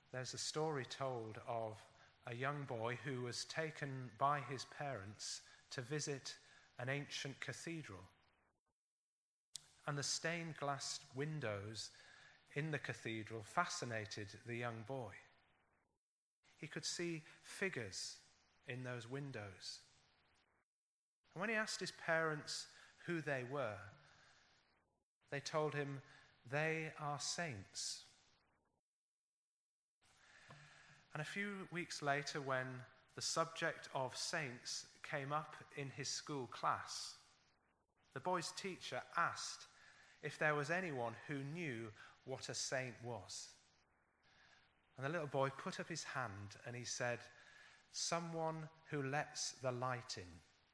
there's a story told of a young boy who was taken by his parents to visit an ancient cathedral. And the stained glass windows in the cathedral fascinated the young boy. He could see figures in those windows. And when he asked his parents who they were, they told him they are saints. And a few weeks later, when the subject of saints came up in his school class, the boy's teacher asked if there was anyone who knew what a saint was. And the little boy put up his hand and he said, "Someone who lets the light in."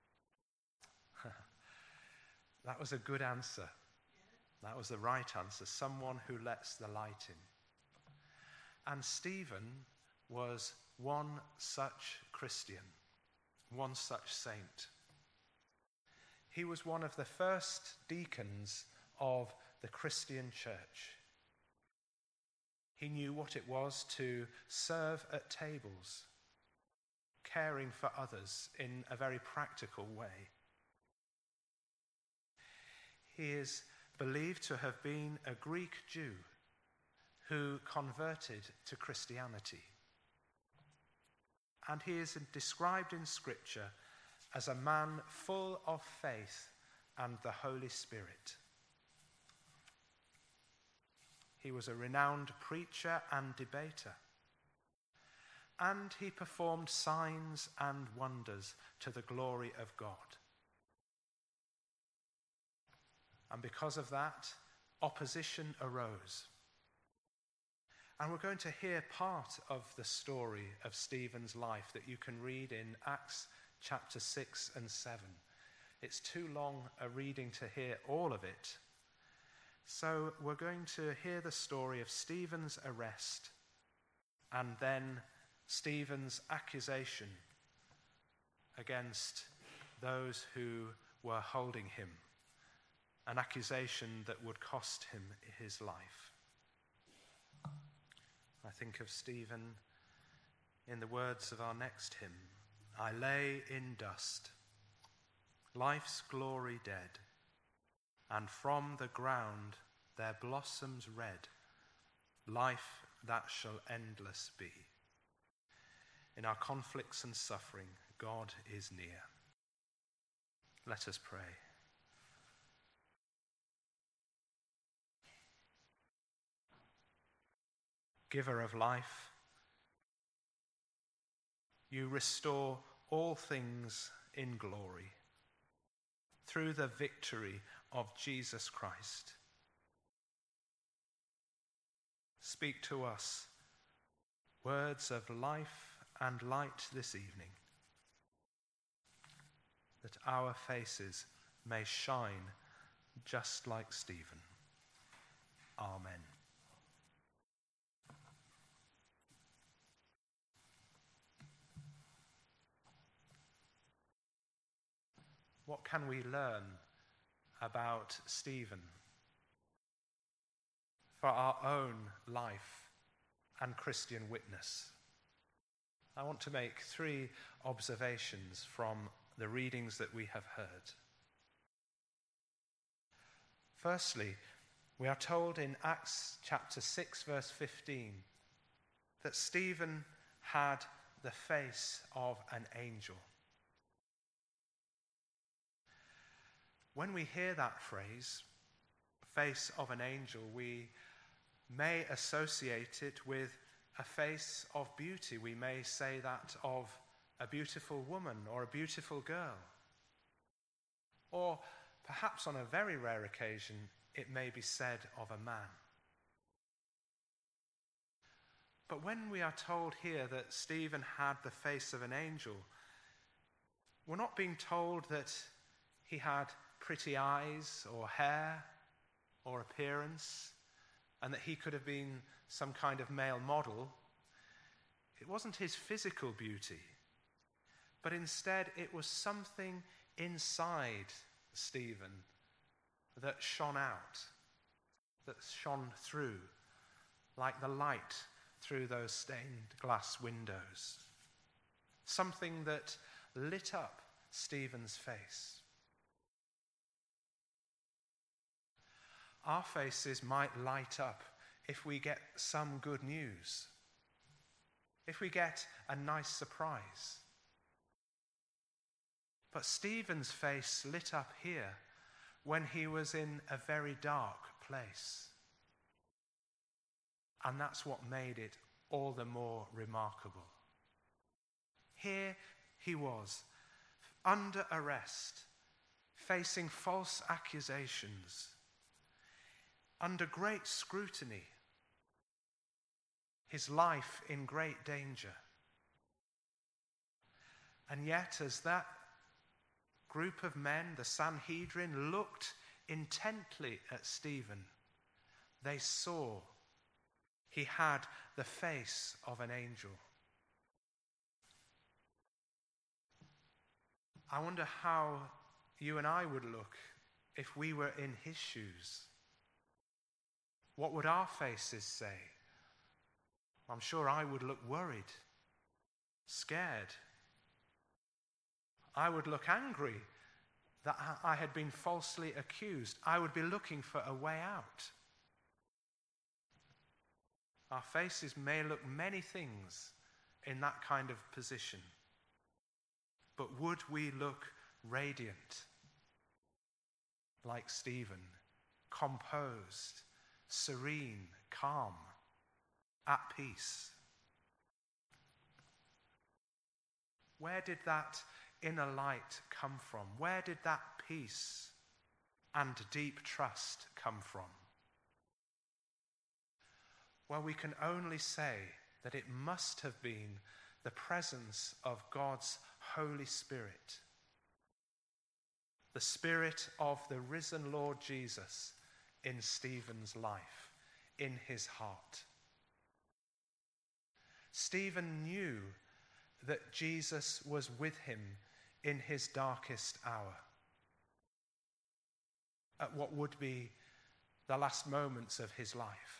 That was a good answer. That was the right answer. Someone who lets the light in. And Stephen was one such Christian, one such saint. He was one of the first deacons of the Christian church. He knew what it was to serve at tables, caring for others in a very practical way. He is believed to have been a Greek Jew who converted to Christianity. And he is described in Scripture as a man full of faith and the Holy Spirit. He was a renowned preacher and debater. And he performed signs and wonders to the glory of God. And because of that, opposition arose. And we're going to hear part of the story of Stephen's life that you can read in Acts chapter 6 and 7. It's too long a reading to hear all of it. So we're going to hear the story of Stephen's arrest and then Stephen's accusation against those who were holding him, an accusation that would cost him his life. I think of Stephen in the words of our next hymn, "I lay in dust, life's glory dead, and from the ground there blossoms red, life that shall endless be. In our conflicts and suffering, God is near." Let us pray. Giver of life, you restore all things in glory through the victory of Jesus Christ. Speak to us words of life and light this evening, that our faces may shine just like Stephen. Amen. What can we learn about Stephen for our own life and Christian witness? I want to make 3 observations from the readings that we have heard. Firstly, we are told in Acts chapter 6 verse 15 that Stephen had the face of an angel. When we hear that phrase, face of an angel, we may associate it with a face of beauty. We may say that of a beautiful woman or a beautiful girl. Or perhaps on a very rare occasion, it may be said of a man. But when we are told here that Stephen had the face of an angel, we're not being told that he had pretty eyes or hair or appearance and that he could have been some kind of male model. It wasn't his physical beauty, but instead it was something inside Stephen that shone out, that shone through like the light through those stained glass windows. Something that lit up Stephen's face. Our faces might light up if we get some good news, if we get a nice surprise. But Stephen's face lit up here when he was in a very dark place. And that's what made it all the more remarkable. Here he was, under arrest, facing false accusations, under great scrutiny, his life in great danger. And yet, as that group of men, the Sanhedrin, looked intently at Stephen, they saw he had the face of an angel. I wonder how you and I would look if we were in his shoes. What would our faces say? I'm sure I would look worried, scared. I would look angry that I had been falsely accused. I would be looking for a way out. Our faces may look many things in that kind of position, but would we look radiant like Stephen, composed, serene, calm, at peace? Where did that inner light come from? Where did that peace and deep trust come from? Well, we can only say that it must have been the presence of God's Holy Spirit, the Spirit of the risen Lord Jesus in Stephen's life, in his heart. Stephen knew that Jesus was with him in his darkest hour, at what would be the last moments of his life.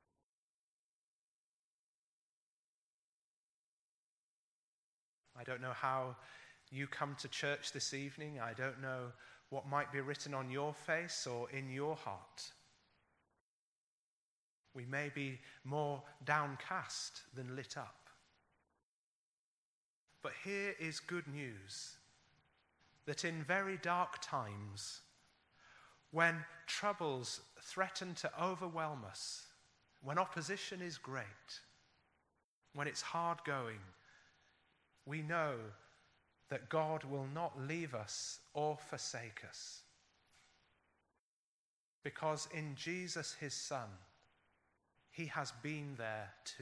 I don't know how you come to church this evening. I don't know what might be written on your face or in your heart. We may be more downcast than lit up. But here is good news, that in very dark times, when troubles threaten to overwhelm us, when opposition is great, when it's hard going, we know that God will not leave us or forsake us. Because in Jesus, his Son, he has been there too.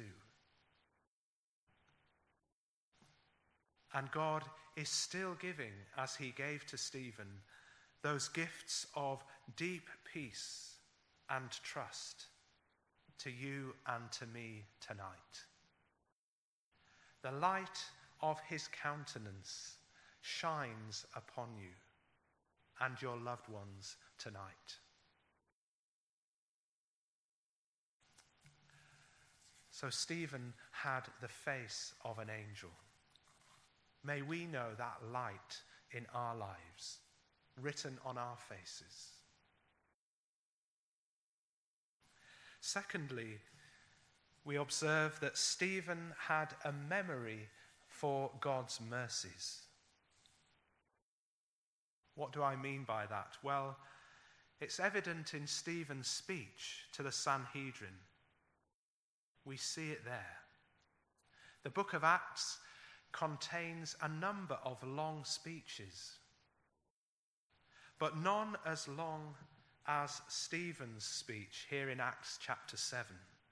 And God is still giving, as he gave to Stephen, those gifts of deep peace and trust to you and to me tonight. The light of his countenance shines upon you and your loved ones tonight. So Stephen had the face of an angel. May we know that light in our lives, written on our faces. Secondly, we observe that Stephen had a memory for God's mercies. What do I mean by that? Well, it's evident in Stephen's speech to the Sanhedrin. We see it there. The book of Acts contains a number of long speeches, but none as long as Stephen's speech here in Acts chapter 7.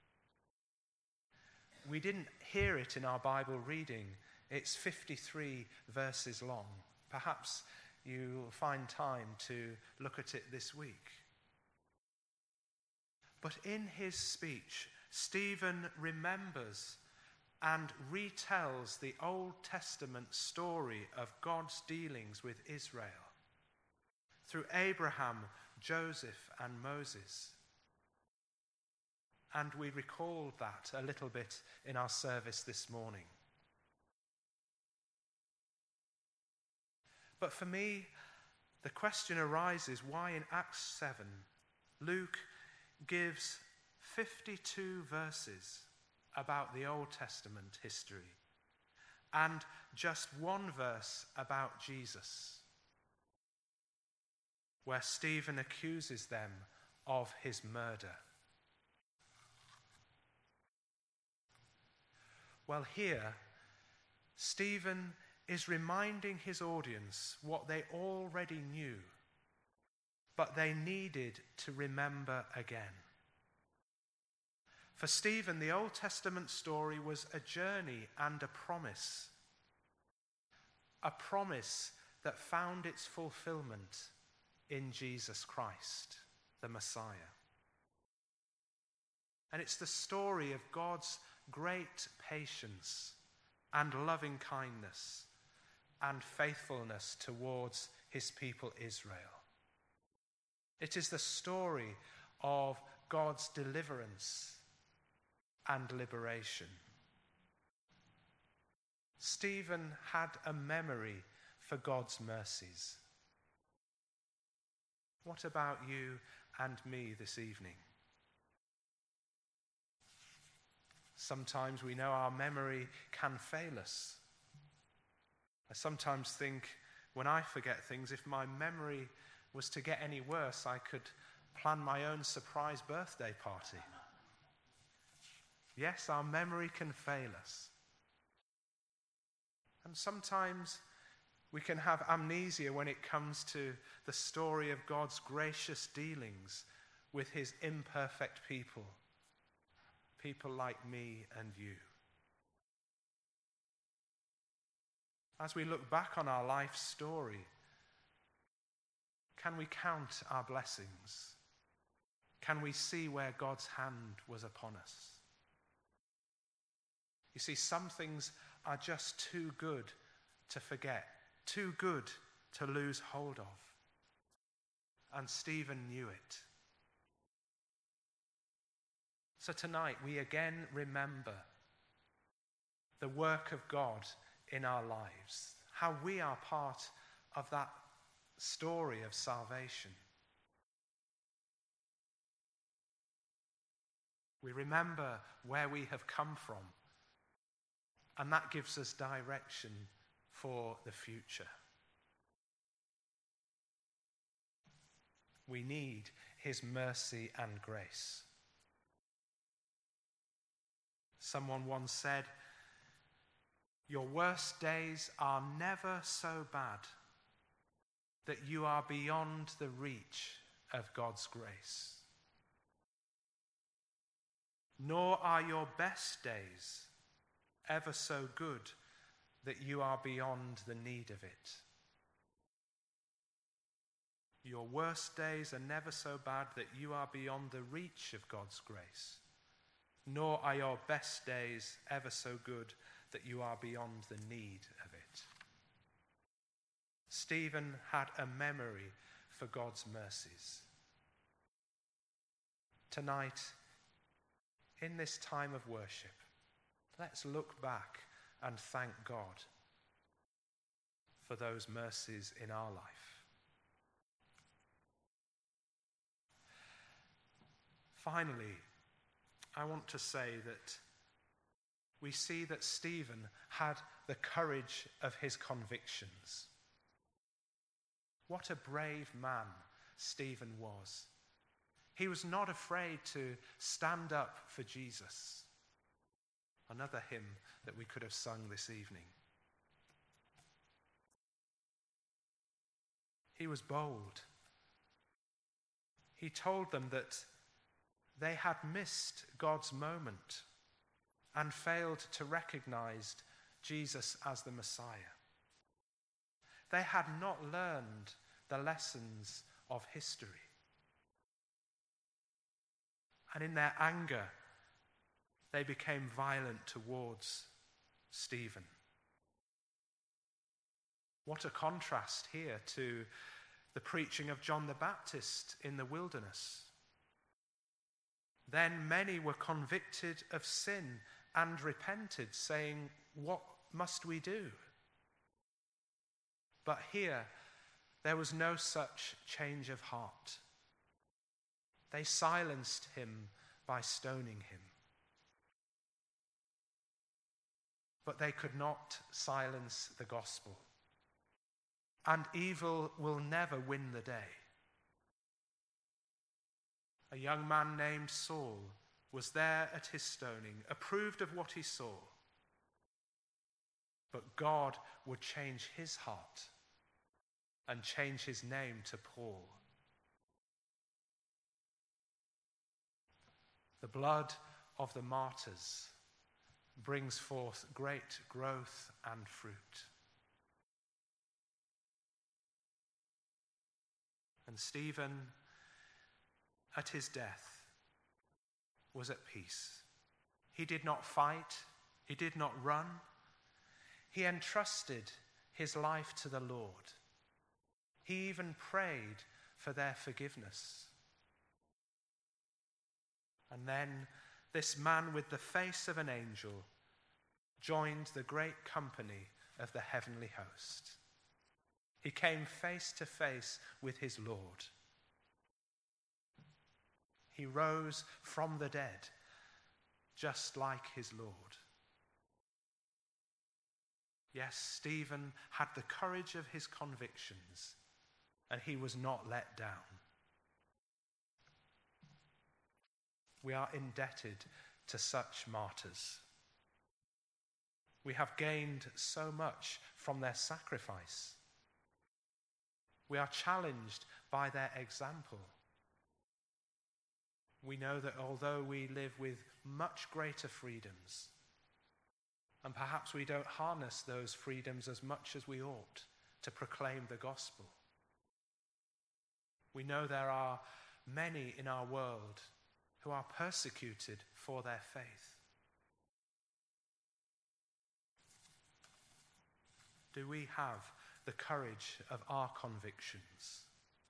We didn't hear it in our Bible reading. It's 53 verses long. Perhaps you'll find time to look at it this week. But in his speech, Stephen remembers and retells the Old Testament story of God's dealings with Israel through Abraham, Joseph, and Moses. and we recalled that a little bit in our service this morning. But for me, the question arises why in Acts 7, Luke gives 52 verses about the Old Testament history and just one verse about Jesus, where Stephen accuses them of his murder. Well, here, Stephen is reminding his audience what they already knew, but they needed to remember again. For Stephen, the Old Testament story was a journey and a promise that found its fulfillment in Jesus Christ, the Messiah. And it's the story of God's great patience and loving kindness and faithfulness towards his people Israel. It is the story of God's deliverance and liberation. Stephen had a memory for God's mercies. What about you and me this evening? Sometimes we know our memory can fail us. I sometimes think when I forget things, if my memory was to get any worse, I could plan my own surprise birthday party. Yes, our memory can fail us. And sometimes we can have amnesia when it comes to the story of God's gracious dealings with his imperfect people like me and you. As we look back on our life story, can we count our blessings? Can we see where God's hand was upon us? You see, some things are just too good to forget, too good to lose hold of. And Stephen knew it. So tonight we again remember the work of God in our lives, how we are part of that story of salvation. We remember where we have come from, and that gives us direction for the future. We need his mercy and grace. Someone once said, "Your worst days are never so bad that you are beyond the reach of God's grace. Nor are your best days ever so good that you are beyond the need of it." Your worst days are never so bad that you are beyond the reach of God's grace. Nor are your best days ever so good that you are beyond the need of it. Stephen had a memory for God's mercies. Tonight, in this time of worship, let's look back and thank God for those mercies in our life. Finally, I want to say that we see that Stephen had the courage of his convictions. What a brave man Stephen was. He was not afraid to stand up for Jesus. Another hymn that we could have sung this evening. He was bold. He told them that they had missed God's moment and failed to recognize Jesus as the Messiah. They had not learned the lessons of history. And in their anger, they became violent towards Stephen. What a contrast here to the preaching of John the Baptist in the wilderness. Then many were convicted of sin and repented, saying, "What must we do?" But here, there was no such change of heart. They silenced him by stoning him. But they could not silence the gospel. And evil will never win the day. A young man named Saul was there at his stoning, approved of what he saw. But God would change his heart and change his name to Paul. The blood of the martyrs brings forth great growth and fruit. And Stephen, at his death, was at peace. He did not fight. He did not run. He entrusted his life to the Lord. He even prayed for their forgiveness. And then this man with the face of an angel joined the great company of the heavenly host. He came face to face with his Lord. He rose from the dead, just like his Lord. Yes, Stephen had the courage of his convictions, and he was not let down. We are indebted to such martyrs. We have gained so much from their sacrifice. We are challenged by their example. We know that although we live with much greater freedoms, and perhaps we don't harness those freedoms as much as we ought to proclaim the gospel, we know there are many in our world who are persecuted for their faith. Do we have the courage of our convictions?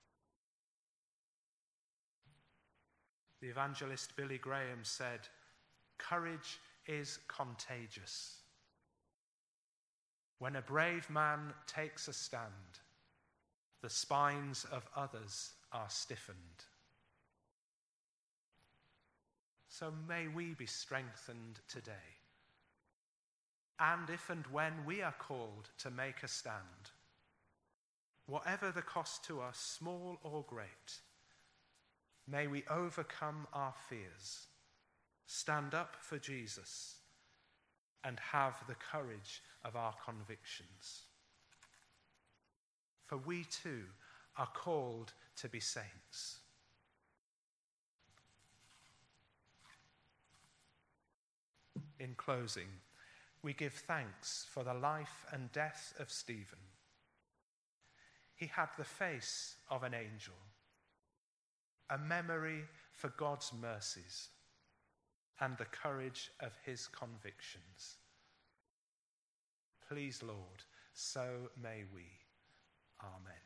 The evangelist Billy Graham said, "Courage is contagious. When a brave man takes a stand, the spines of others are stiffened." So may we be strengthened today. And if and when we are called to make a stand, whatever the cost to us, small or great, may we overcome our fears, stand up for Jesus, and have the courage of our convictions. For we too are called to be saints. In closing, we give thanks for the life and death of Stephen. He had the face of an angel, a memory for God's mercies, and the courage of his convictions. Please, Lord, so may we. Amen.